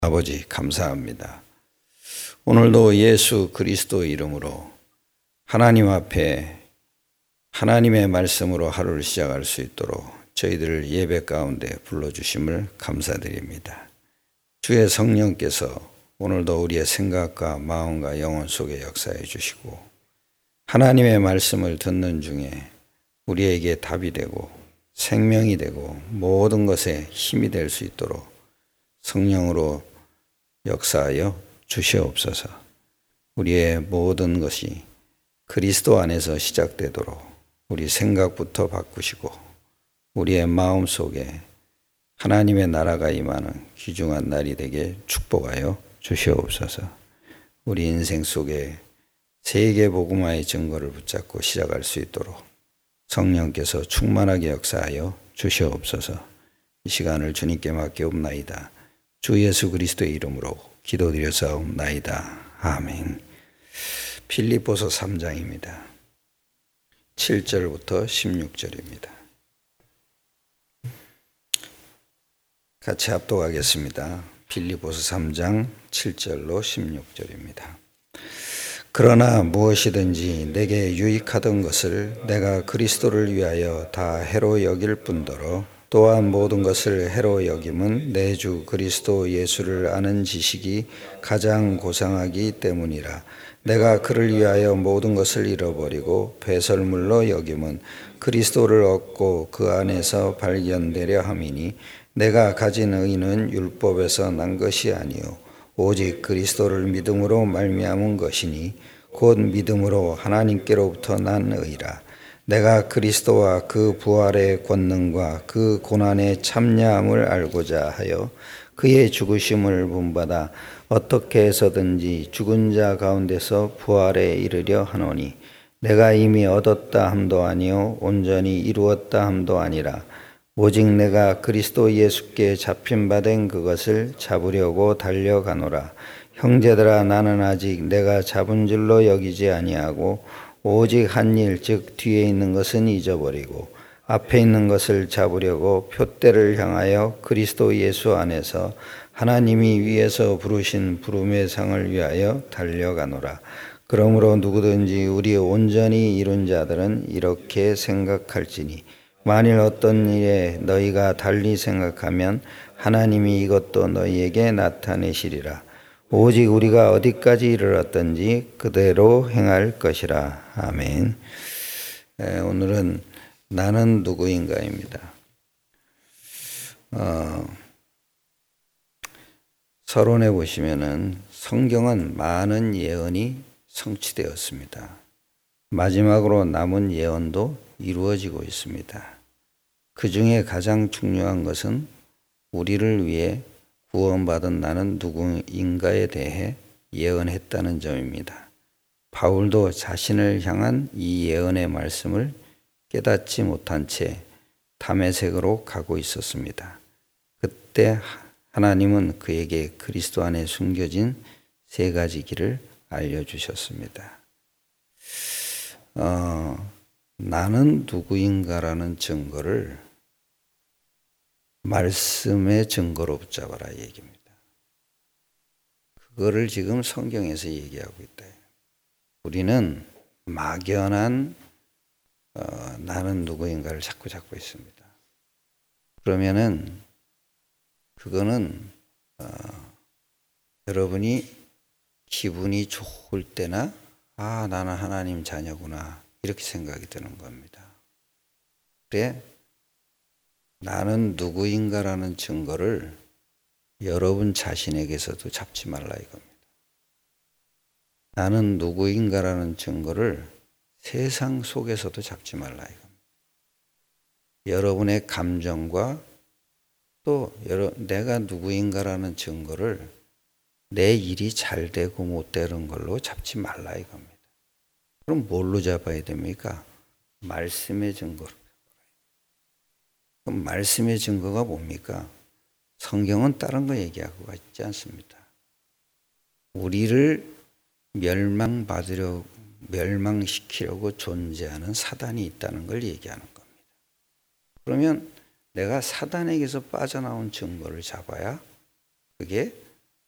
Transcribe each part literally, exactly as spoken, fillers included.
아버지 감사합니다. 오늘도 예수 그리스도 이름으로 하나님 앞에 하나님의 말씀으로 하루를 시작할 수 있도록 저희들을 예배 가운데 불러주심을 감사드립니다. 주의 성령께서 오늘도 우리의 생각과 마음과 영혼 속에 역사해 주시고 하나님의 말씀을 듣는 중에 우리에게 답이 되고 생명이 되고 모든 것에 힘이 될 수 있도록 성령으로 역사하여 주시옵소서. 우리의 모든 것이 그리스도 안에서 시작되도록 우리 생각부터 바꾸시고 우리의 마음 속에 하나님의 나라가 임하는 귀중한 날이 되게 축복하여 주시옵소서. 우리 인생 속에 세계 복음화의 증거를 붙잡고 시작할 수 있도록 성령께서 충만하게 역사하여 주시옵소서. 이 시간을 주님께 맡기옵나이다. 주 예수 그리스도의 이름으로 기도드려사옵나이다. 아멘. 빌립보서 삼 장입니다. 칠 절부터 십육 절입니다. 같이 합독하겠습니다. 빌립보서 삼 장 칠 절로 십육 절입니다. 그러나 무엇이든지 내게 유익하던 것을 내가 그리스도를 위하여 다 해로 여길 뿐더러 또한 모든 것을 해로 여김은 내 주 그리스도 예수를 아는 지식이 가장 고상하기 때문이라. 내가 그를 위하여 모든 것을 잃어버리고 배설물로 여김은 그리스도를 얻고 그 안에서 발견되려 함이니 내가 가진 의는 율법에서 난 것이 아니요 오직 그리스도를 믿음으로 말미암은 것이니 곧 믿음으로 하나님께로부터 난 의라. 내가 그리스도와 그 부활의 권능과 그 고난의 참여함을 알고자 하여 그의 죽으심을 본받아 어떻게 해서든지 죽은 자 가운데서 부활에 이르려 하노니 내가 이미 얻었다 함도 아니요 온전히 이루었다 함도 아니라 오직 내가 그리스도 예수께 잡힌 바 된 그것을 잡으려고 달려가노라. 형제들아, 나는 아직 내가 잡은 줄로 여기지 아니하고 오직 한 일, 즉 뒤에 있는 것은 잊어버리고 앞에 있는 것을 잡으려고 표대를 향하여 그리스도 예수 안에서 하나님이 위에서 부르신 부름의 상을 위하여 달려가노라. 그러므로 누구든지 우리 온전히 이룬 자들은 이렇게 생각할지니 만일 어떤 일에 너희가 달리 생각하면 하나님이 이것도 너희에게 나타내시리라. 오직 우리가 어디까지 이르렀든지 그대로 행할 것이라. 아멘. 에, 오늘은 나는 누구인가입니다. 어, 서론에 보시면은 성경은 많은 예언이 성취되었습니다. 마지막으로 남은 예언도 이루어지고 있습니다. 그 중에 가장 중요한 것은 우리를 위해 구원받은 나는 누구인가에 대해 예언했다는 점입니다. 바울도 자신을 향한 이 예언의 말씀을 깨닫지 못한 채 다메섹으로 가고 있었습니다. 그때 하나님은 그에게 그리스도 안에 숨겨진 세 가지 길을 알려주셨습니다. 어, 나는 누구인가라는 증거를 말씀의 증거로 붙잡아라 얘기입니다. 그거를 지금 성경에서 얘기하고 있다. 우리는 막연한 어, 나는 누구인가를 자꾸 잡고 있습니다. 그러면은 그거는 어, 여러분이 기분이 좋을 때나 아 나는 하나님 자녀구나 이렇게 생각이 드는 겁니다. 그래 나는 누구인가라는 증거를 여러분 자신에게서도 잡지 말라 이겁니다. 나는 누구인가라는 증거를 세상 속에서도 잡지 말라 이겁니다. 여러분의 감정과 또 여러, 내가 누구인가라는 증거를 내 일이 잘 되고 못 되는 걸로 잡지 말라 이겁니다. 그럼 뭘로 잡아야 됩니까? 말씀의 증거로. 그럼 말씀의 증거가 뭡니까? 성경은 다른 거 얘기하고 있지 않습니다. 우리를 멸망받으려 멸망시키려고 존재하는 사단이 있다는 걸 얘기하는 겁니다. 그러면 내가 사단에게서 빠져나온 증거를 잡아야 그게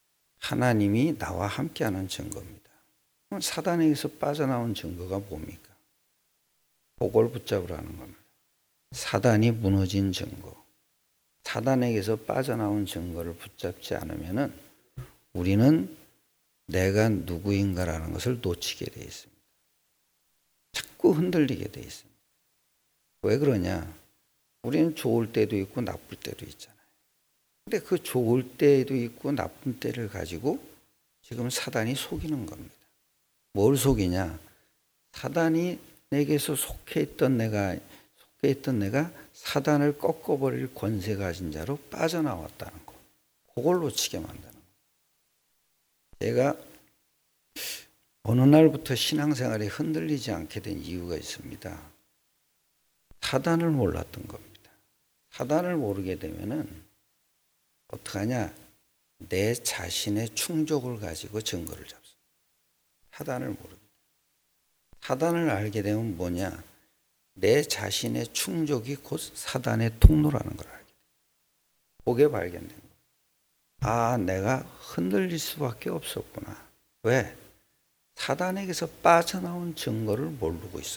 하나님이 나와 함께하는 증거입니다. 사단에게서 빠져나온 증거가 뭡니까? 그걸 붙잡으라는 겁니다. 사단이 무너진 증거. 사단에게서 빠져나온 증거를 붙잡지 않으면은 우리는 내가 누구인가라는 것을 놓치게 되어 있습니다. 자꾸 흔들리게 되어 있습니다. 왜 그러냐? 우리는 좋을 때도 있고 나쁠 때도 있잖아요. 근데 그 좋을 때도 있고 나쁜 때를 가지고 지금 사단이 속이는 겁니다. 뭘 속이냐? 사단이 내게서 속해 있던 내가 속해 있던 내가 사단을 꺾어버릴 권세 가진 자로 빠져나왔다는 거. 그걸 놓치게 만드는 거예요. 제가 어느 날부터 신앙생활이 흔들리지 않게 된 이유가 있습니다. 사단을 몰랐던 겁니다. 사단을 모르게 되면은 어떡하냐? 내 자신의 충족을 가지고 증거를 잡습니다. 사단을 모르게. 사단을 알게 되면 뭐냐? 내 자신의 충족이 곧 사단의 통로라는 걸 알게 돼요. 그게 발견된 거예요. 아, 내가 흔들릴 수밖에 없었구나. 왜? 사단에게서 빠져나온 증거를 모르고 있어.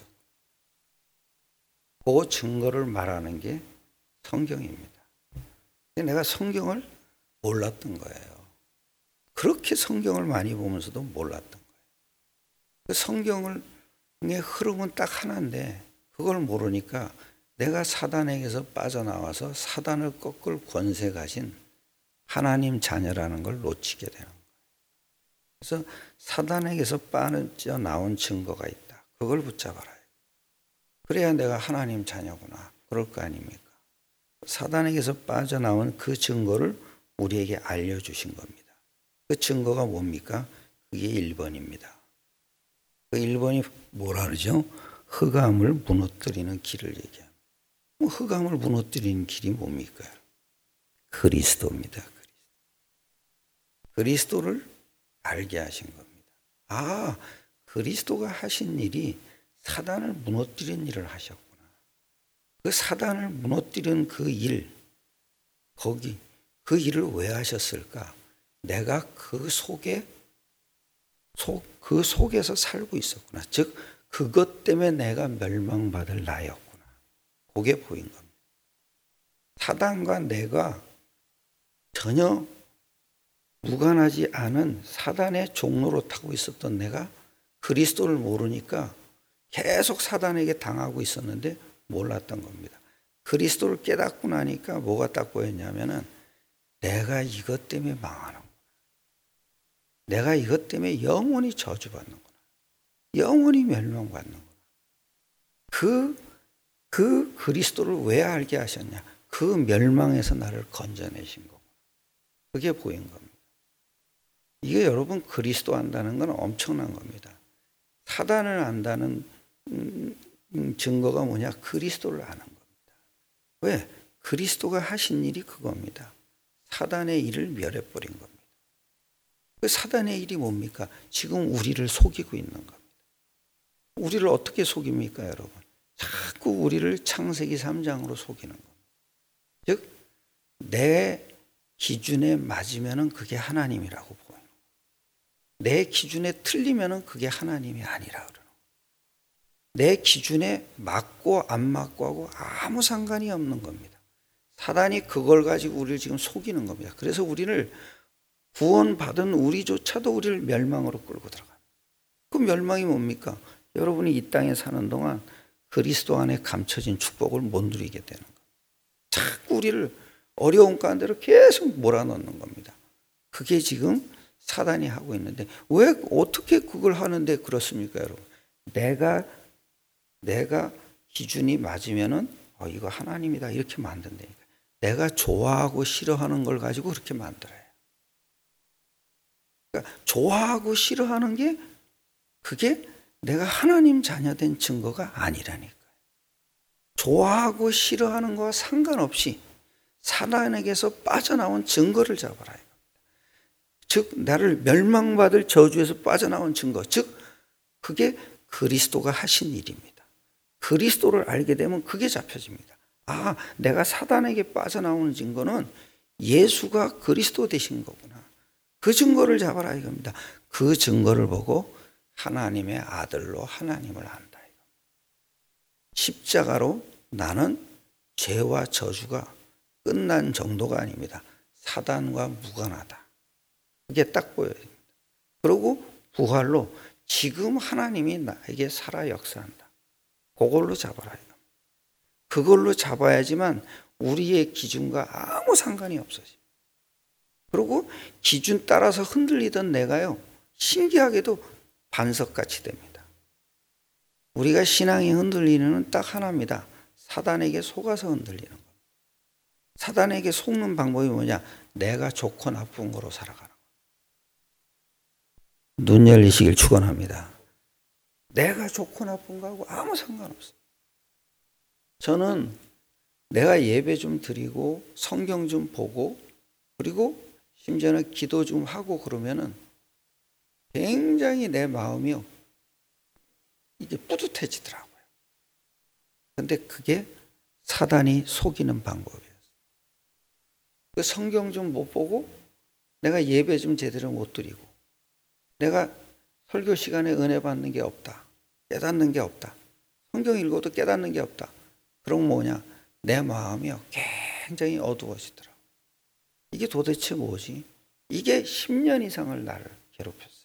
그 증거를 말하는 게 성경입니다. 내가 성경을 몰랐던 거예요. 그렇게 성경을 많이 보면서도 몰랐던 거예요. 그 성경의 흐름은 딱 하나인데 그걸 모르니까 내가 사단에게서 빠져나와서 사단을 꺾을 권세 가진 하나님 자녀라는 걸 놓치게 되는 거예요. 그래서 사단에게서 빠져나온 증거가 있다. 그걸 붙잡아라. 그래야 내가 하나님 자녀구나. 그럴 거 아닙니까? 사단에게서 빠져나온 그 증거를 우리에게 알려주신 겁니다. 그 증거가 뭡니까? 그게 일 번입니다. 그 일 번이 뭐라 그러죠? 흑암을 무너뜨리는 길을 얘기합니다. 뭐 흑암을 무너뜨리는 길이 뭡니까? 그리스도입니다. 그리스도. 그리스도를 알게 하신 겁니다. 아, 그리스도가 하신 일이 사단을 무너뜨리는 일을 하셨구나. 그 사단을 무너뜨리는 그 일, 거기 그 일을 왜 하셨을까? 내가 그 속에 속, 그 속에서 살고 있었구나. 즉 그것 때문에 내가 멸망받을 나였구나. 그게 보인 겁니다. 사단과 내가 전혀 무관하지 않은 사단의 종로로 타고 있었던 내가 그리스도를 모르니까 계속 사단에게 당하고 있었는데 몰랐던 겁니다. 그리스도를 깨닫고 나니까 뭐가 딱 보였냐면은 내가 이것 때문에 망하는구나. 내가 이것 때문에 영원히 저주받는구나. 영원히 멸망받는구나. 그, 그 그리스도를 왜 알게 하셨냐? 그 멸망에서 나를 건져내신 거구나. 그게 보인 겁니다. 이게 여러분 그리스도 안다는 건 엄청난 겁니다. 사단을 안다는 증거가 뭐냐? 그리스도를 아는 겁니다. 왜? 그리스도가 하신 일이 그겁니다. 사단의 일을 멸해버린 겁니다. 그 사단의 일이 뭡니까? 지금 우리를 속이고 있는 겁니다. 우리를 어떻게 속입니까, 여러분? 자꾸 우리를 창세기 삼 장으로 속이는 겁니다. 즉, 내 기준에 맞으면은 그게 하나님이라고 보여요. 내 기준에 틀리면은 그게 하나님이 아니라 그러는 거예요. 내 기준에 맞고 안 맞고 하고 아무 상관이 없는 겁니다. 사단이 그걸 가지고 우리를 지금 속이는 겁니다. 그래서 우리를 구원받은 우리조차도 우리를 멸망으로 끌고 들어가요. 그 멸망이 뭡니까? 여러분이 이 땅에 사는 동안 그리스도 안에 감춰진 축복을 못 누리게 되는 거예요. 자꾸 우리를 어려운 가운데로 계속 몰아넣는 겁니다. 그게 지금 사단이 하고 있는데 왜 어떻게 그걸 하는데 그렇습니까, 여러분? 내가 내가 기준이 맞으면은 어, 이거 하나님이다 이렇게 만든다니까. 내가 좋아하고 싫어하는 걸 가지고 그렇게 만들어요. 그러니까 좋아하고 싫어하는 게 그게 내가 하나님 자녀된 증거가 아니라니까요. 좋아하고 싫어하는 거와 상관없이 사단에게서 빠져나온 증거를 잡아라. 즉 나를 멸망받을 저주에서 빠져나온 증거, 즉 그게 그리스도가 하신 일입니다. 그리스도를 알게 되면 그게 잡혀집니다. 아, 내가 사단에게 빠져나오는 증거는 예수가 그리스도 되신 거구나. 그 증거를 잡아라 이겁니다. 그 증거를 보고 하나님의 아들로 하나님을 안다. 십자가로 나는 죄와 저주가 끝난 정도가 아닙니다. 사단과 무관하다. 그게 딱 보여요. 그리고 부활로 지금 하나님이 나에게 살아 역사한다. 그걸로 잡아라. 그걸로 잡아야지만 우리의 기준과 아무 상관이 없어요. 그리고 기준 따라서 흔들리던 내가요, 신기하게도 반석같이 됩니다. 우리가 신앙이 흔들리는 딱 하나입니다. 사단에게 속아서 흔들리는 겁니다. 사단에게 속는 방법이 뭐냐? 내가 좋고 나쁜 거로 살아가는 거예요. 눈 열리시길 축원합니다. 내가 좋고 나쁜 거하고 아무 상관없어요. 저는 내가 예배 좀 드리고 성경 좀 보고 그리고 심지어는 기도 좀 하고 그러면은 굉장히 내 마음이요, 이게 뿌듯해지더라고요. 근데 그게 사단이 속이는 방법이었어요. 그 성경 좀 못 보고 내가 예배 좀 제대로 못 드리고 내가 설교 시간에 은혜 받는 게 없다. 깨닫는 게 없다. 성경 읽어도 깨닫는 게 없다. 그럼 뭐냐? 내 마음이요, 굉장히 어두워지더라고요. 이게 도대체 뭐지? 이게 십 년 이상을 나를 괴롭혔어요.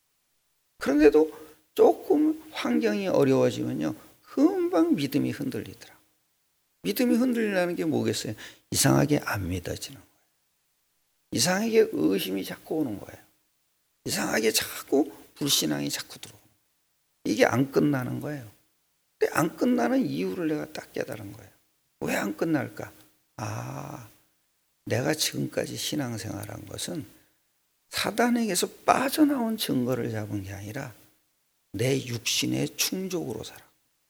그런데도 조금 환경이 어려워지면요, 금방 믿음이 흔들리더라. 믿음이 흔들리라는 게 뭐겠어요? 이상하게 안 믿어지는 거예요. 이상하게 의심이 자꾸 오는 거예요. 이상하게 자꾸 불신앙이 자꾸 들어오는 거예요. 이게 안 끝나는 거예요. 근데 안 끝나는 이유를 내가 딱 깨달은 거예요. 왜 안 끝날까? 아, 내가 지금까지 신앙생활한 것은 사단에게서 빠져나온 증거를 잡은 게 아니라 내 육신의 충족으로 살아.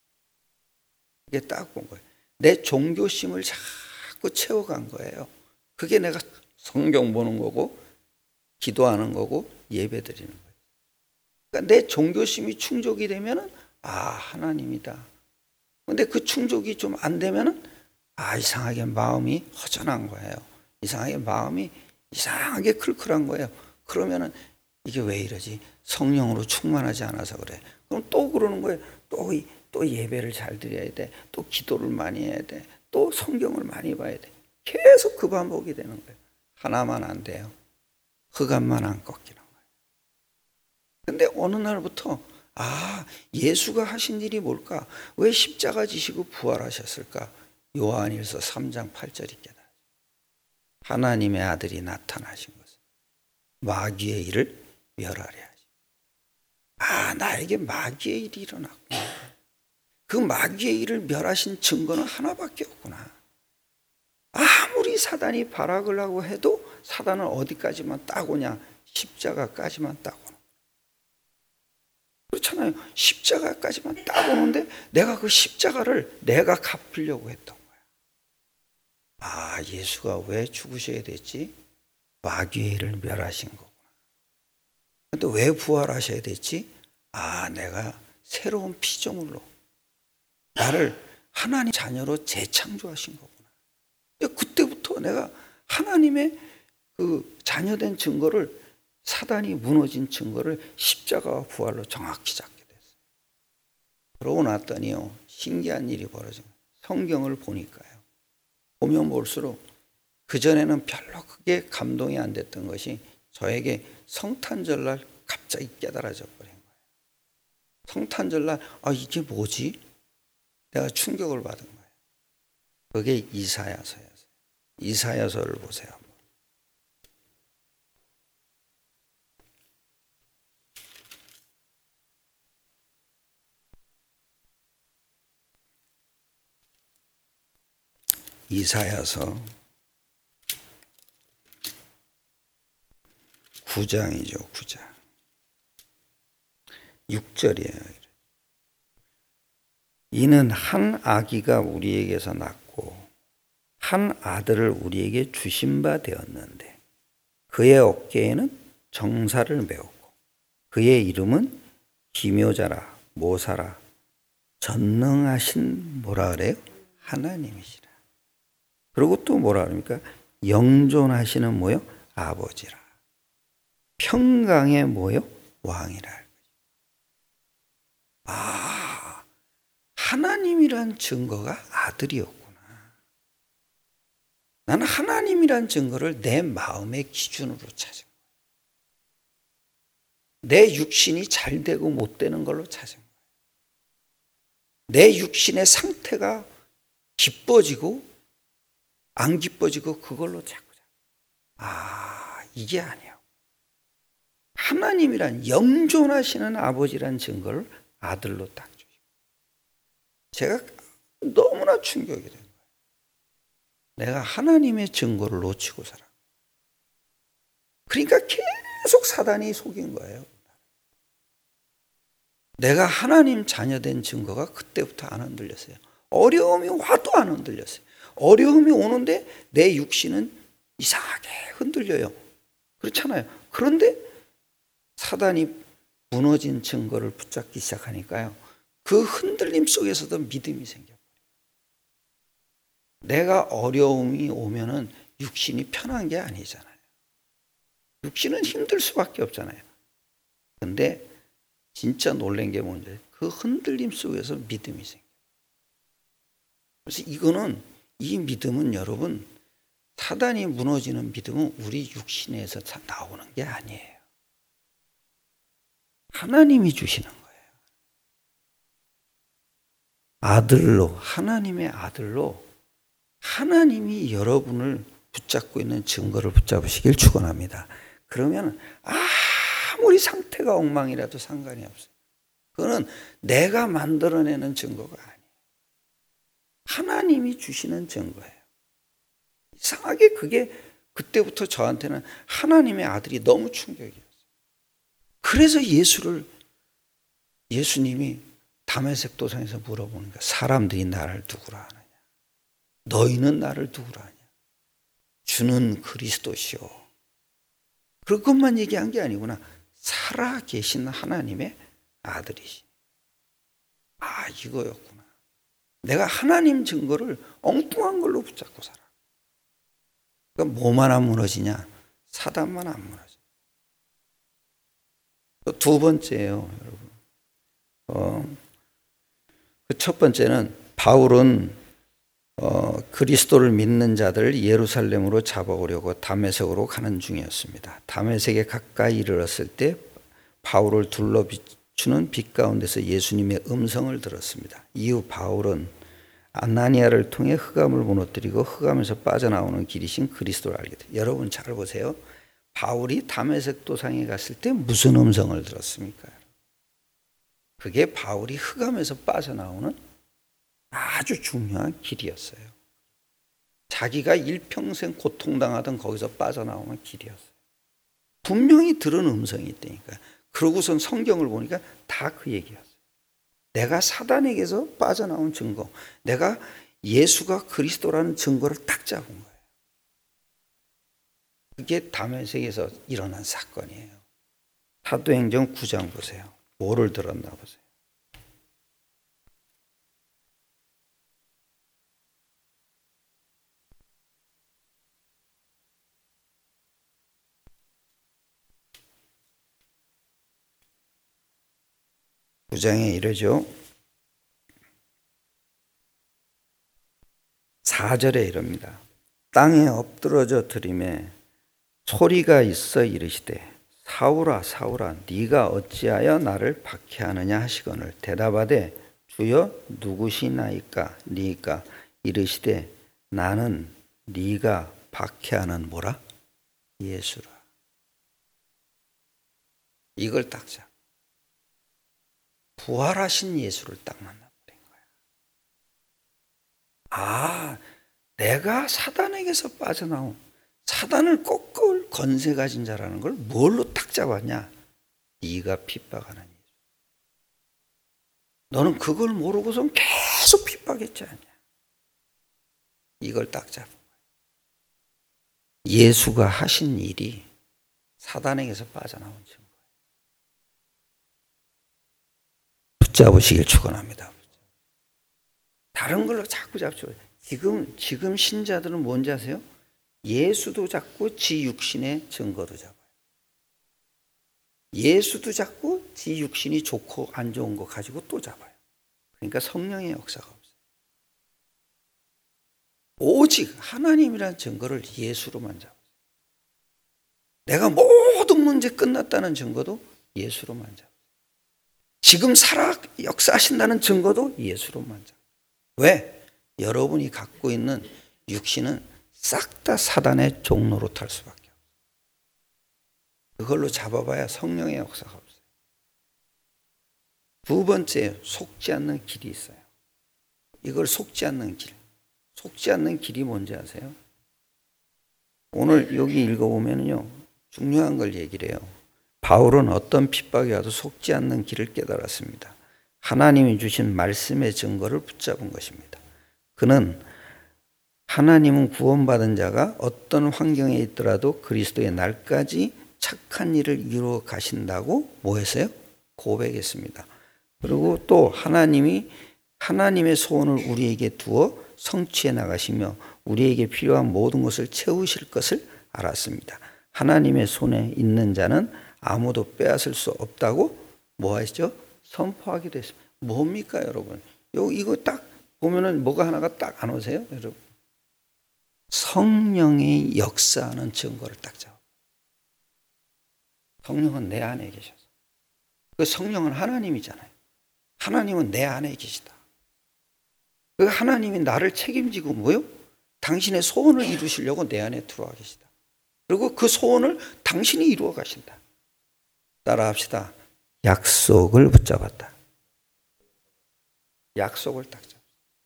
이게 딱 본 거예요. 내 종교심을 자꾸 채워간 거예요. 그게 내가 성경 보는 거고 기도하는 거고 예배 드리는 거예요. 그러니까 내 종교심이 충족이 되면은 아, 하나님이다. 근데 그 충족이 좀 안 되면은 아, 이상하게 마음이 허전한 거예요. 이상하게 마음이 이상하게 클클한 거예요. 그러면은 이게 왜 이러지? 성령으로 충만하지 않아서 그래. 그럼 또 그러는 거예요. 또, 또 예배를 잘 드려야 돼. 또 기도를 많이 해야 돼. 또 성경을 많이 봐야 돼. 계속 그 반복이 되는 거예요. 하나만 안 돼요. 흑암만 안 꺾이는 거예요. 근데 어느 날부터 아, 예수가 하신 일이 뭘까? 왜 십자가 지시고 부활하셨을까? 요한일서 삼 장 팔 절이 깨달아요. 하나님의 아들이 나타나신 것은 마귀의 일을 멸하려 하지. 아, 나에게 마귀의 일이 일어났구나. 그 마귀의 일을 멸하신 증거는 하나밖에 없구나. 아무리 사단이 발악을 하고 해도 사단은 어디까지만 따고냐? 십자가까지만 따고. 그렇잖아요. 십자가까지만 따보는데 내가 그 십자가를 내가 갚으려고 했던 거야. 아, 예수가 왜 죽으셔야 됐지? 마귀의 일을 멸하신 거구나. 근데 왜 부활하셔야 됐지? 아, 내가 새로운 피조물로 나를 하나님 자녀로 재창조하신 거구나. 그때부터 내가 하나님의 그 자녀된 증거를, 사단이 무너진 증거를 십자가와 부활로 정확히 잡게 됐어요. 그러고 났더니요, 신기한 일이 벌어진 거예요. 성경을 보니까요, 보면 볼수록 그전에는 별로 크게 감동이 안 됐던 것이 저에게 성탄절날 갑자기 깨달아져 버린 거예요. 성탄절날 아, 이게 뭐지? 내가 충격을 받은 거예요. 그게 이사야서였어요. 이사야서를 보세요. 이사야서 구 장이죠. 구 장 육 절이에요. 이는 한 아기가 우리에게서 낳고 한 아들을 우리에게 주신 바 되었는데 그의 어깨에는 정사를 메웠고 그의 이름은 기묘자라 모사라 전능하신 뭐라 그래요? 하나님이시라. 그리고 또 뭐라 그럽니까? 영존하시는 뭐요? 아버지라. 평강의 뭐요? 왕이라. 아, 하나님이란 증거가 아들이었구나. 나는 하나님이란 증거를 내 마음의 기준으로 찾은 거예요. 내 육신이 잘 되고 못 되는 걸로 찾은 거예요. 내 육신의 상태가 기뻐지고 안 기뻐지고 그걸로 자꾸 아, 이게 아니에요. 하나님이란 영존하시는 아버지란 증거를 아들로 딱 주시고 제가 너무나 충격이 된 거예요. 내가 하나님의 증거를 놓치고 살아. 그러니까 계속 사단이 속인 거예요. 내가 하나님 자녀된 증거가 그때부터 안 흔들렸어요. 어려움이 와도 안 흔들렸어요. 어려움이 오는데 내 육신은 이상하게 흔들려요. 그렇잖아요. 그런데 사단이 무너진 증거를 붙잡기 시작하니까요. 그 흔들림 속에서도 믿음이 생겨버려요. 내가 어려움이 오면은 육신이 편한 게 아니잖아요. 육신은 힘들 수밖에 없잖아요. 근데 진짜 놀란 게 뭔지 그 흔들림 속에서 믿음이 생겨요. 그래서 이거는 이 믿음은 여러분 사단이 무너지는 믿음은 우리 육신에서 나오는 게 아니에요. 하나님이 주시는 거예요. 아들로, 하나님의 아들로 하나님이 여러분을 붙잡고 있는 증거를 붙잡으시길 축원합니다. 그러면 아무리 상태가 엉망이라도 상관이 없어요. 그거는 내가 만들어내는 증거가 아니에요. 하나님이 주시는 증거예요. 이상하게 그게 그때부터 저한테는 하나님의 아들이 너무 충격이었어요. 그래서 예수를 예수님이 다메섹 도상에서 물어보니까 사람들이 나를 누구라 하느냐? 너희는 나를 누구라 하냐? 주는 그리스도시오. 그것만 얘기한 게 아니구나. 살아 계신 하나님의 아들이시. 아, 이거였구나. 내가 하나님 증거를 엉뚱한 걸로 붙잡고 살아. 그러니까 뭐만 안 무너지냐? 사단만 안 무너져. 두 번째예요, 여러분. 어, 그 첫 번째는 바울은 어, 그리스도를 믿는 자들을 예루살렘으로 잡아오려고 다메섹으로 가는 중이었습니다. 다메섹에 가까이 이르렀을 때 바울을 둘러 비추는 빛 가운데서 예수님의 음성을 들었습니다. 이후 바울은 아나니아를 통해 흑암을 무너뜨리고 흑암에서 빠져나오는 길이신 그리스도를 알게 돼요. 여러분 잘 보세요. 바울이 다메섹 도상에 갔을 때 무슨 음성을 들었습니까? 그게 바울이 흑암에서 빠져나오는 아주 중요한 길이었어요. 자기가 일평생 고통당하던 거기서 빠져나오는 길이었어요. 분명히 들은 음성이 있다니까. 그러고선 성경을 보니까 다 그 얘기였어요. 내가 사단에게서 빠져나온 증거, 내가 예수가 그리스도라는 증거를 딱 잡은 거예요. 그게 다메섹에서 일어난 사건이에요. 사도행전 구 장 보세요. 뭐를 들었나 보세요. 구 장에 이러죠. 사 절에 이럽니다. 땅에 엎드러져 들이매 소리가 있어 이르시되 사울아 사울아 네가 어찌하여 나를 박해하느냐 하시거늘 대답하되 주여 누구시나이까 니까 이르시되 나는 네가 박해하는 뭐라? 예수라. 이걸 딱 잡. 부활하신 예수를 딱 만나버린 거야. 아, 내가 사단에게서 빠져나온 사단을 꺾을 건세 가진 자라는 걸 뭘로 딱 잡았냐? 네가 핍박하는 예수. 너는 그걸 모르고선 계속 핍박했지 않냐? 이걸 딱 잡은 거야. 예수가 하신 일이 사단에게서 빠져나온 증거예요. 붙잡으시길 축원합니다. 다른 걸로 자꾸 잡죠. 지금 지금 신자들은 뭔지 아세요? 예수도 잡고 지 육신의 증거도 잡아요. 예수도 잡고 지 육신이 좋고 안 좋은 거 가지고 또 잡아요. 그러니까 성령의 역사가 없어요. 오직 하나님이라는 증거를 예수로만 잡아요. 내가 모든 문제 끝났다는 증거도 예수로만 잡아요. 지금 살아 역사하신다는 증거도 예수로만 잡아요. 왜? 여러분이 갖고 있는 육신은 싹 다 사단의 종로로 탈 수밖에 없어요. 그걸로 잡아봐야 성령의 역사가 없어요. 두 번째, 속지 않는 길이 있어요. 이걸 속지 않는 길. 속지 않는 길이 뭔지 아세요? 오늘 여기 읽어보면요, 중요한 걸 얘기를 해요. 바울은 어떤 핍박이 와도 속지 않는 길을 깨달았습니다. 하나님이 주신 말씀의 증거를 붙잡은 것입니다. 그는 하나님은 구원받은 자가 어떤 환경에 있더라도 그리스도의 날까지 착한 일을 이루어 가신다고 뭐 했어요? 고백했습니다. 그리고 또 하나님이 하나님의 소원을 우리에게 두어 성취해 나가시며 우리에게 필요한 모든 것을 채우실 것을 알았습니다. 하나님의 손에 있는 자는 아무도 빼앗을 수 없다고 뭐 하시죠? 선포하기도 했습니다. 뭡니까 여러분? 요 이거 딱 보면은 뭐가 하나가 딱 안 오세요? 여러분, 성령의 역사하는 증거를 딱 잡아. 성령은 내 안에 계셔서. 그 성령은 하나님이잖아요. 하나님은 내 안에 계시다. 그 하나님이 나를 책임지고 뭐요? 당신의 소원을 이루시려고 내 안에 들어와 계시다. 그리고 그 소원을 당신이 이루어 가신다. 따라합시다. 약속을 붙잡았다. 약속을 딱 잡았다.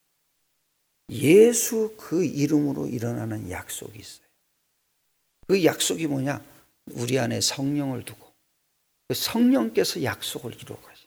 예수 그 이름으로 일어나는 약속이 있어요. 그 약속이 뭐냐? 우리 안에 성령을 두고 그 성령께서 약속을 이루어 가시는.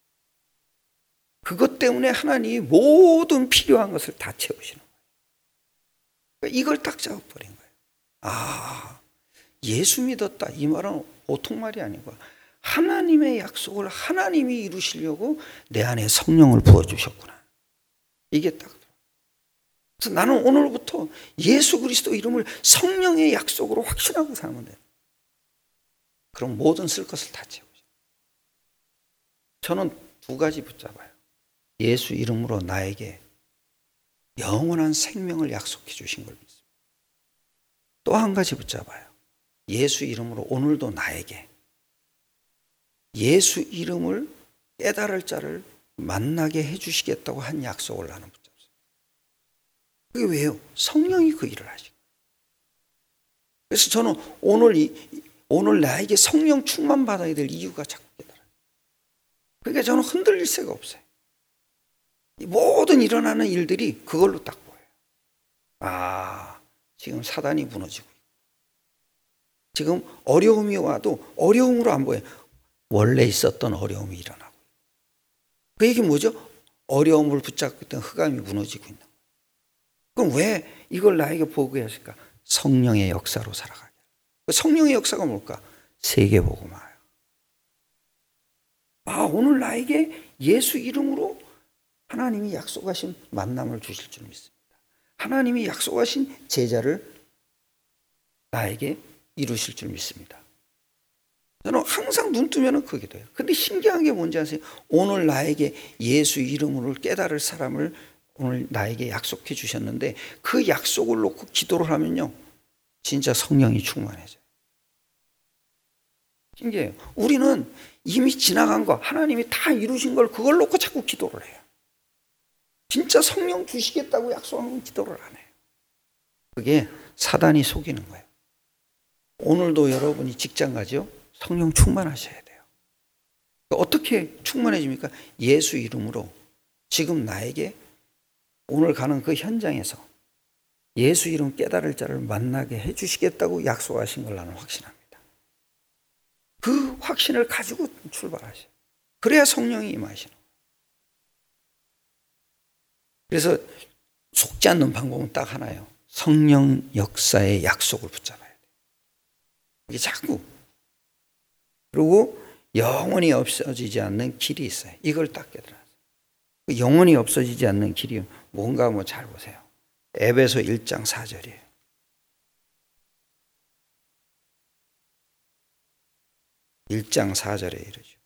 그것 때문에 하나님이 모든 필요한 것을 다 채우시는 거예요. 그러니까 이걸 딱 잡아버린 거예요. 아, 예수 믿었다. 이 말은 보통 말이 아니고 하나님의 약속을 하나님이 이루시려고 내 안에 성령을 부어주셨구나. 이게 딱. 그래서 나는 오늘부터 예수 그리스도 이름을 성령의 약속으로 확신하고 살면 돼요. 그럼 모든 쓸 것을 다 채우죠. 저는 두 가지 붙잡아요. 예수 이름으로 나에게 영원한 생명을 약속해 주신 걸 믿습니다. 또 한 가지 붙잡아요. 예수 이름으로 오늘도 나에게 예수 이름을 깨달을 자를 만나게 해 주시겠다고 한 약속을 나는 붙잡습니다. 그게 왜요? 성령이 그 일을 하시고. 그래서 저는 오늘 이, 오늘 나에게 성령 충만 받아야 될 이유가 자꾸 깨달아요. 그러니까 저는 흔들릴 새가 없어요. 모든 일어나는 일들이 그걸로 딱 보여요. 아, 지금 사단이 무너지고 있고. 지금 어려움이 와도 어려움으로 안 보여요. 원래 있었던 어려움이 일어나고. 그 얘기 뭐죠? 어려움을 붙잡고 있던 흑암이 무너지고 있는 거예요. 그럼 왜 이걸 나에게 보게 하실까? 성령의 역사로 살아가게. 성령의 역사가 뭘까? 세계복음화예요. 아, 오늘 나에게 예수 이름으로 하나님이 약속하신 만남을 주실 줄 믿습니다. 하나님이 약속하신 제자를 나에게 이루실 줄 믿습니다. 저는 항상 눈 뜨면 그게 돼요. 근데 신기한 게 뭔지 아세요? 오늘 나에게 예수 이름으로 깨달을 사람을 오늘 나에게 약속해 주셨는데 그 약속을 놓고 기도를 하면요, 진짜 성령이 충만해져요. 신기해요. 우리는 이미 지나간 거, 하나님이 다 이루신 걸 그걸 놓고 자꾸 기도를 해요. 진짜 성령 주시겠다고 약속한 건 기도를 안 해요. 그게 사단이 속이는 거예요. 오늘도 여러분이 직장 가죠? 성령 충만하셔야 돼요. 어떻게 충만해집니까? 예수 이름으로 지금 나에게 오늘 가는 그 현장에서 예수 이름 깨달을 자를 만나게 해주시겠다고 약속하신 걸 나는 확신합니다. 그 확신을 가지고 출발하셔요. 그래야 성령이 임하시는 거예요. 그래서 속지 않는 방법은 딱 하나예요. 성령 역사의 약속을 붙잡아야 돼요. 이게 자꾸. 그리고 영원히 없어지지 않는 길이 있어요. 이걸 딱 깨달아요. 영원히 없어지지 않는 길이 뭔가 뭐 잘 보세요. 에베소 일 장 사 절이에요. 일 장 사 절에 이르죠.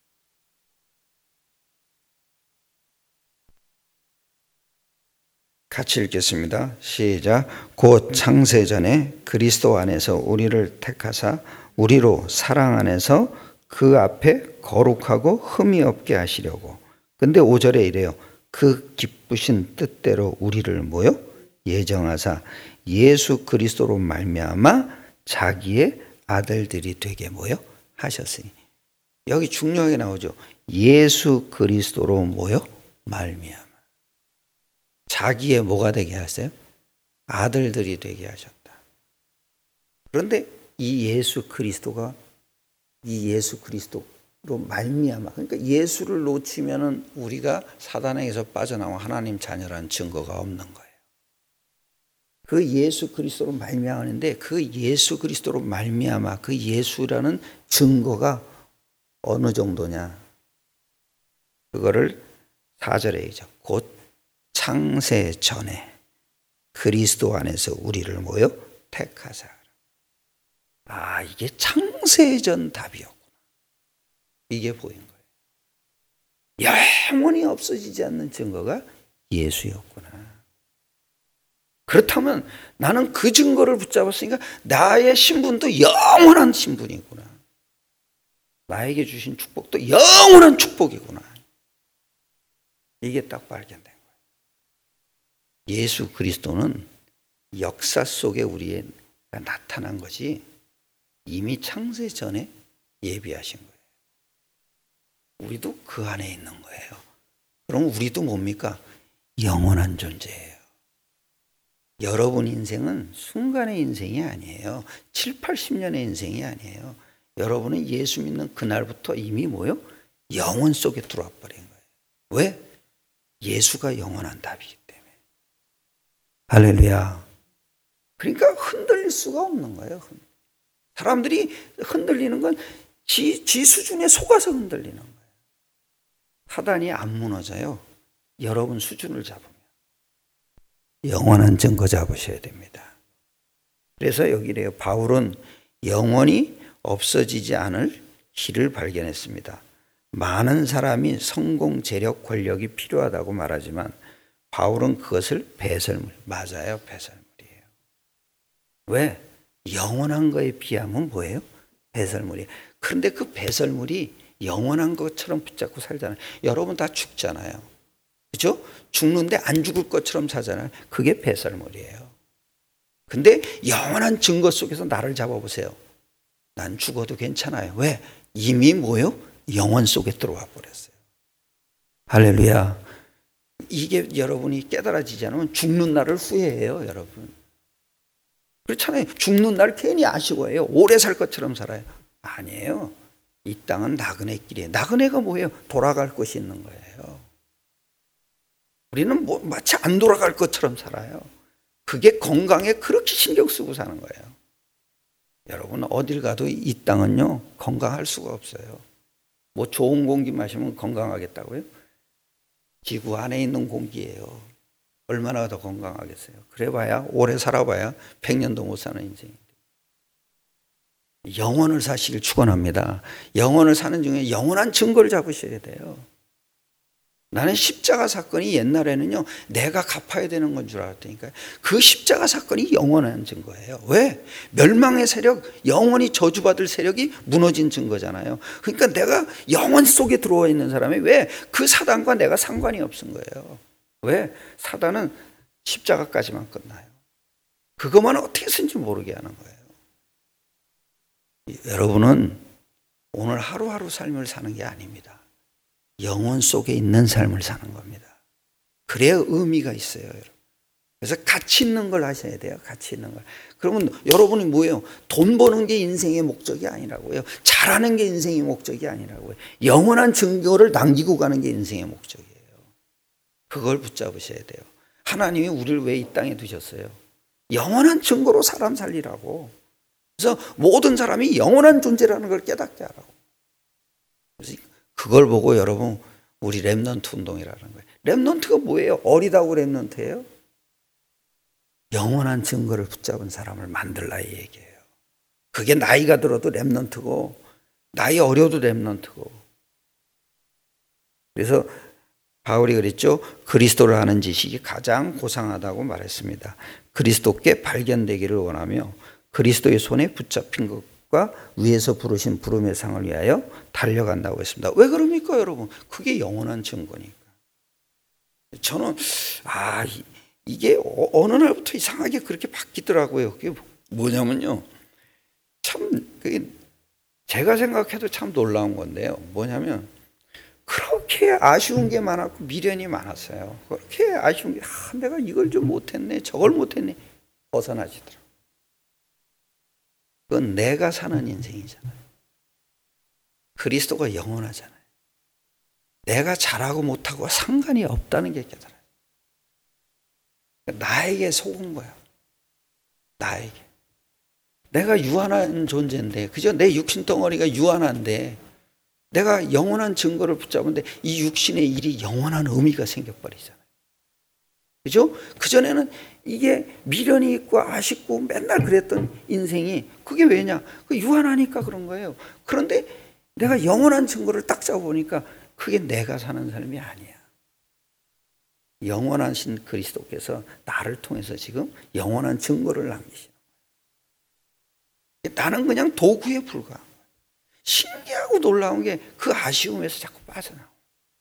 같이 읽겠습니다. 시작. 곧 창세전에 그리스도 안에서 우리를 택하사 우리로 사랑 안에서 그 앞에 거룩하고 흠이 없게 하시려고. 근데 오 절에 이래요. 그 기쁘신 뜻대로 우리를 뭐요? 예정하사 예수 그리스도로 말미암아 자기의 아들들이 되게 뭐요? 하셨으니. 여기 중요하게 나오죠. 예수 그리스도로 뭐요? 말미암아. 자기의 뭐가 되게 하세요? 아들들이 되게 하셨다. 그런데 이 예수 그리스도가 이 예수 그리스도로 말미암아, 그러니까 예수를 놓치면은 우리가 사단에게서 빠져나온 하나님 자녀라는 증거가 없는 거예요. 그 예수 그리스도로 말미암았는데 그 예수 그리스도로 말미암아 그 예수라는 증거가 어느 정도냐? 그거를 사 절에 이죠. 곧 창세 전에 그리스도 안에서 우리를 뭐요? 택하사. 아, 이게 창세전 답이었구나. 이게 보인 거예요. 영원히 없어지지 않는 증거가 예수였구나. 그렇다면 나는 그 증거를 붙잡았으니까 나의 신분도 영원한 신분이구나. 나에게 주신 축복도 영원한 축복이구나. 이게 딱 발견된 거예요. 예수 그리스도는 역사 속에 우리에 나타난 거지 이미 창세 전에 예비하신 거예요. 우리도 그 안에 있는 거예요. 그럼 우리도 뭡니까? 영원한 존재예요. 여러분 인생은 순간의 인생이 아니에요. 칠, 팔십 년의 인생이 아니에요. 여러분은 예수 믿는 그날부터 이미 뭐요? 영원 속에 들어와 버린 거예요. 왜? 예수가 영원한 답이기 때문에. 할렐루야. 그러니까 흔들릴 수가 없는 거예요. 사람들이 흔들리는 건 지, 지 수준에 속아서 흔들리는 거예요. 사단이 안 무너져요. 여러분 수준을 잡으면. 영원한 증거 잡으셔야 됩니다. 그래서 여기래요. 바울은 영원히 없어지지 않을 길을 발견했습니다. 많은 사람이 성공, 재력, 권력이 필요하다고 말하지만 바울은 그것을 배설물, 맞아요. 배설물이에요. 왜? 영원한 거에 비하면 뭐예요? 배설물이에요. 그런데 그 배설물이 영원한 것처럼 붙잡고 살잖아요. 여러분 다 죽잖아요. 그죠? 죽는데 안 죽을 것처럼 사잖아요. 그게 배설물이에요. 근데 영원한 증거 속에서 나를 잡아보세요. 난 죽어도 괜찮아요. 왜? 이미 뭐요? 영원 속에 들어와 버렸어요. 할렐루야. 이게 여러분이 깨달아지지 않으면 죽는 날을 후회해요, 여러분. 그렇잖아요. 죽는 날 괜히 아쉬워해요. 오래 살 것처럼 살아요. 아니에요. 이 땅은 나그네 길이에요. 나그네가 뭐예요? 돌아갈 곳이 있는 거예요. 우리는 뭐 마치 안 돌아갈 것처럼 살아요. 그게 건강에 그렇게 신경 쓰고 사는 거예요. 여러분 어딜 가도 이 땅은요 건강할 수가 없어요. 뭐 좋은 공기 마시면 건강하겠다고요? 지구 안에 있는 공기예요. 얼마나 더 건강하겠어요? 그래봐야 오래 살아봐야 백 년도 못 사는 인생인데. 영원을 사시길 축원합니다. 영원을 사는 중에 영원한 증거를 잡으셔야 돼요. 나는 십자가 사건이 옛날에는요 내가 갚아야 되는 건 줄 알았다니까요. 그 십자가 사건이 영원한 증거예요. 왜? 멸망의 세력, 영원히 저주받을 세력이 무너진 증거잖아요. 그러니까 내가 영원 속에 들어와 있는 사람이 왜? 그 사단과 내가 상관이 없은 거예요. 왜? 사단은 십자가까지만 끝나요. 그것만 어떻게 쓴지 모르게 하는 거예요. 여러분은 오늘 하루하루 삶을 사는 게 아닙니다. 영혼 속에 있는 삶을 사는 겁니다. 그래야 의미가 있어요, 여러분. 그래서 가치 있는 걸 하셔야 돼요. 가치 있는 걸. 그러면 여러분이 뭐예요? 돈 버는 게 인생의 목적이 아니라고요. 잘하는 게 인생의 목적이 아니라고요. 영원한 증거를 남기고 가는 게 인생의 목적이에요. 그걸 붙잡으셔야 돼요. 하나님이 우리를 왜 이 땅에 두셨어요? 영원한 증거로 사람 살리라고. 그래서 모든 사람이 영원한 존재라는 걸 깨닫게 하라고. 그래서 그걸 보고 여러분 우리 렘넌트 운동이라는 거예요. 렘넌트가 뭐예요? 어리다고 렘넌트예요? 영원한 증거를 붙잡은 사람을 만들라 이 얘기예요. 그게 나이가 들어도 렘넌트고 나이 어려도 렘넌트고. 그래서 바울이 그랬죠. 그리스도를 아는 지식이 가장 고상하다고 말했습니다. 그리스도께 발견되기를 원하며 그리스도의 손에 붙잡힌 것과 위에서 부르신 부름의 상을 위하여 달려간다고 했습니다. 왜 그럽니까, 여러분? 그게 영원한 증거니까. 저는 아 이게 어느 날부터 이상하게 그렇게 바뀌더라고요. 그게 뭐냐면요. 참 그게 제가 생각해도 참 놀라운 건데요. 뭐냐면 그렇게 아쉬운 게 많았고 미련이 많았어요. 그렇게 아쉬운 게 아, 내가 이걸 좀 못했네, 저걸 못했네. 벗어나지더라고요. 그건 내가 사는 인생이잖아요. 그리스도가 영원하잖아요. 내가 잘하고 못하고 상관이 없다는 게 깨달아요. 나에게 속은 거야. 나에게. 내가 유한한 존재인데, 그죠? 내 육신 덩어리가 유한한데, 내가 영원한 증거를 붙잡은데 이 육신의 일이 영원한 의미가 생겨버리잖아요. 그죠? 그전에는 이게 미련이 있고 아쉽고 맨날 그랬던 인생이 그게 왜냐? 그 유한하니까 그런 거예요. 그런데 내가 영원한 증거를 딱 잡아보니까 그게 내가 사는 삶이 아니야. 영원하신 그리스도께서 나를 통해서 지금 영원한 증거를 남기시는 거예요. 나는 그냥 도구에 불과한 거예요. 신기하고 놀라운 게 그 아쉬움에서 자꾸 빠져나와요.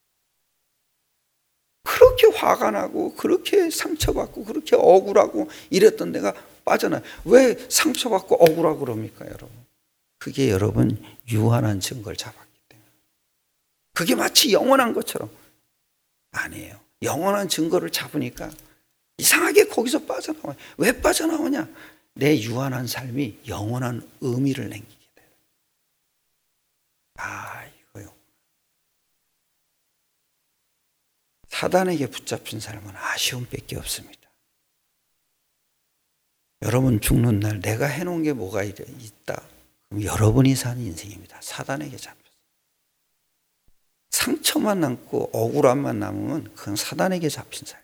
그렇게 화가 나고 그렇게 상처받고 그렇게 억울하고 이랬던 데가 빠져나요. 왜 상처받고 억울하고 그럽니까, 여러분? 그게 여러분 유한한 증거를 잡았기 때문에. 그게 마치 영원한 것처럼 아니에요. 영원한 증거를 잡으니까 이상하게 거기서 빠져나와요. 왜 빠져나오냐? 내 유한한 삶이 영원한 의미를 남기게 돼요. 아, 이거요. 사단에게 붙잡힌 삶은 아쉬움밖에 없습니다. 여러분 죽는 날 내가 해놓은 게 뭐가 있다? 그럼 여러분이 사는 인생입니다. 사단에게 잡혀서. 상처만 남고 억울함만 남으면 그건 사단에게 잡힌 삶.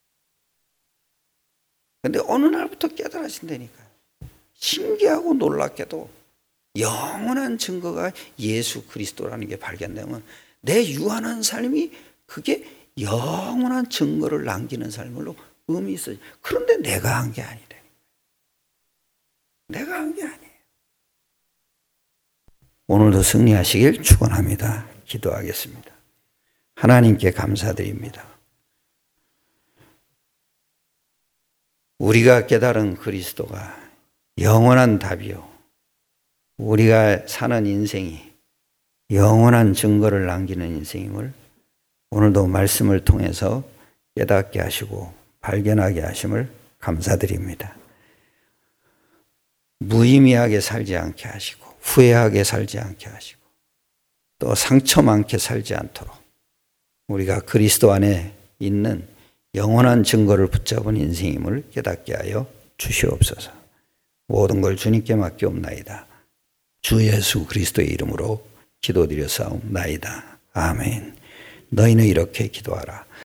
그런데 어느 날부터 깨달아진다니까요. 신기하고 놀랍게도 영원한 증거가 예수 그리스도라는 게 발견되면 내 유한한 삶이 그게 영원한 증거를 남기는 삶으로 의미 있어요. 그런데 내가 한 게 아니래. 내가 한 게 아니에요. 오늘도 승리하시길 축원합니다. 기도하겠습니다. 하나님께 감사드립니다. 우리가 깨달은 그리스도가 영원한 답이요. 우리가 사는 인생이 영원한 증거를 남기는 인생임을 오늘도 말씀을 통해서 깨닫게 하시고 발견하게 하심을 감사드립니다. 무의미하게 살지 않게 하시고 후회하게 살지 않게 하시고 또 상처 많게 살지 않도록 우리가 그리스도 안에 있는 영원한 증거를 붙잡은 인생임을 깨닫게 하여 주시옵소서. 모든 걸 주님께 맡기옵나이다. 주 예수 그리스도의 이름으로 기도드려 싸움나이다. 아멘. 너희는 이렇게 기도하라.